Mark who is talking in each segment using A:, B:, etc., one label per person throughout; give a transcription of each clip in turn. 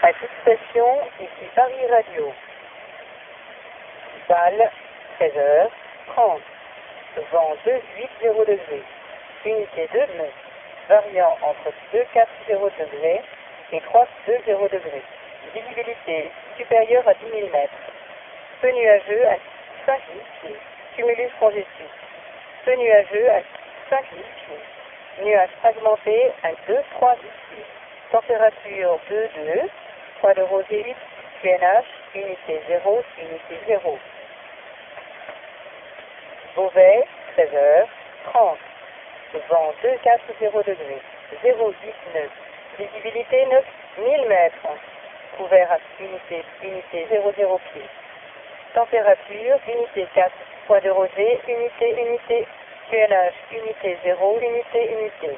A: À toute station, ici Paris Radio. Bâle, 13h30. Vent 2,80 degrés. Unité 2 nœuds. Variant entre 2,40 degrés et 3,20 degrés. Visibilité supérieure à 10 000 mètres. Peu nuageux à 5 000 pieds. Cumulus congestus. Peu nuageux à 5 000 pieds. Nuages fragmentés à 2-3 000 pieds. Température 2,2. Poids de rosée 8. QNH, unité 0, unité 0. Beauvais, 13h30. Vent 2,40 degrés. 0,8 nœuds. Visibilité 9 000 mètres. Couvert à unité 0,0 pieds. Température, unité 4. Poids de rosée, unité. QNH, unité 0, unité.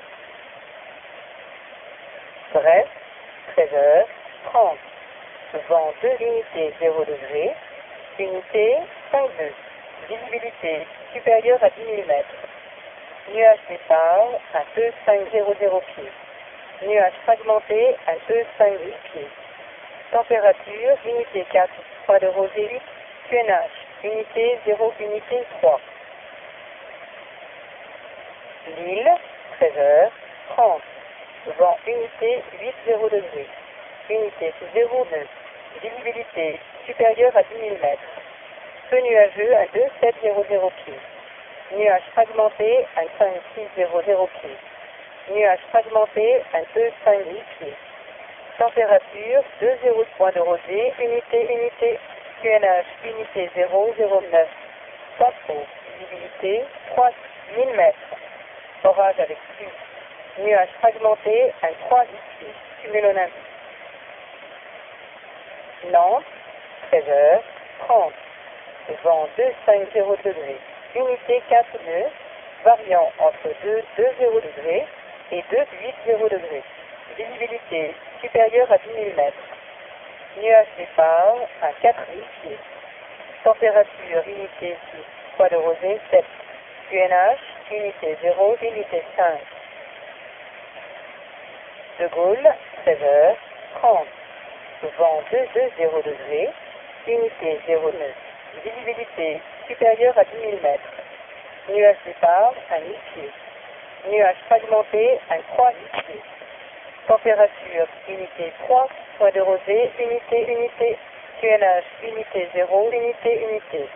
A: Brest, 13h30. Vent 2, unité 0 degré. Unité 5 nœuds. Visibilité supérieure à 10 000 mètres. Nuages départ à 2,500 pieds. Nuages fragmentés à 2,5 pieds. Température, unité 4. Poids de rosée 8. QNH, unité 0, unité 3. Lille, 13h30. Vent unité 8,0 degrés. Unité 0 nœuds. Visibilité supérieure à 10 000 mètres. Peu nuageux à 2,700 pieds. Nuages fragmentés à 5,600 pieds. Nuages fragmentés à 2,5 pieds. Température 2,03 de rosée, unité. QNH, unité 0,09. Pas trop. Visibilité 3 000 mètres. Orage avec pluie. Nuages fragmentés à 3 pieds. Cumulonimbus. Nantes, 13h30. Vent 2,50 degrés. Unité 4 nœuds. Variant entre 2,0 degrés et 2,80 degrés. Visibilité supérieure à 10 000 mètres. Nuages départ à 4 000 pieds. Température unité 6. Poids de rosée 7. QNH, unité 0, unité 5. De Gaulle, 13h30. Vent 2,0 degrés. Unité 0 nœuds. Visibilité supérieure à 10 000 mètres. Nuages départ à 1000 pieds. Nuages fragmentés à 3 000 pieds. Température unité 3. Poids de rosée, unité. QNH, unité 0, unité.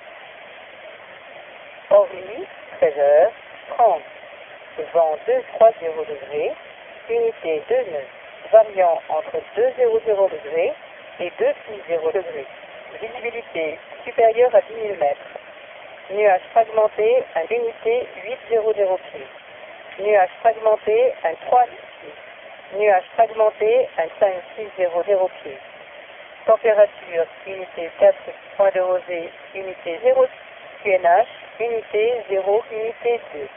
A: Orly, 13h30. Vent 2,30 degrés. Unité 2 nœuds. Variant entre 2,00 degrés et 2,60 degrés. Visibilité supérieure à 10 000 mètres. Nuages fragmentés à unité 8,0 pieds. Nuages fragmentés à 3 pieds. Nuages fragmentés à 5,600 pieds. Température unité 4. Point de rosée, unité 0. QNH, unité 0, unité 2.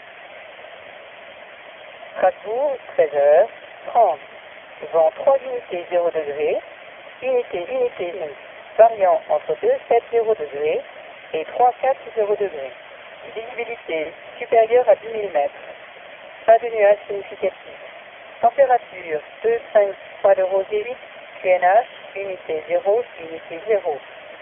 A: Strasbourg, 13h30. Vent 3 unités 0 degrés. Unité 1. Variant entre 2,70 degrés et 3,40 degrés. Visibilité supérieure à 10 000 mètres. Pas de nuages significatifs. Température 2,5. Poids de rosée 8. QNH, unité 0, unité 0.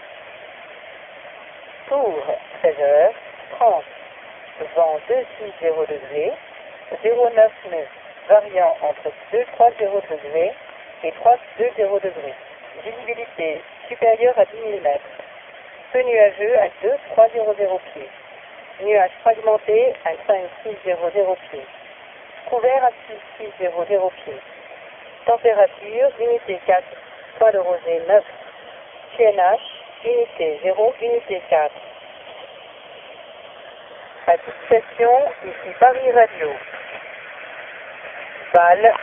A: Tours, 13h30. Vent 2,60 degrés. 0,9 nœuds. Variant entre 2,30 degrés et 3,20 degrés. Visibilité supérieure à 10 000 mètres. Peu nuageux à 2,30 pieds. Nuages fragmentés à 5,600 pieds. Couvert à 6,0 pieds. Température unité 4. Poids de rosée 9. QNH, unité 0, unité 4. À toute station, ici Paris Radio. Bâle.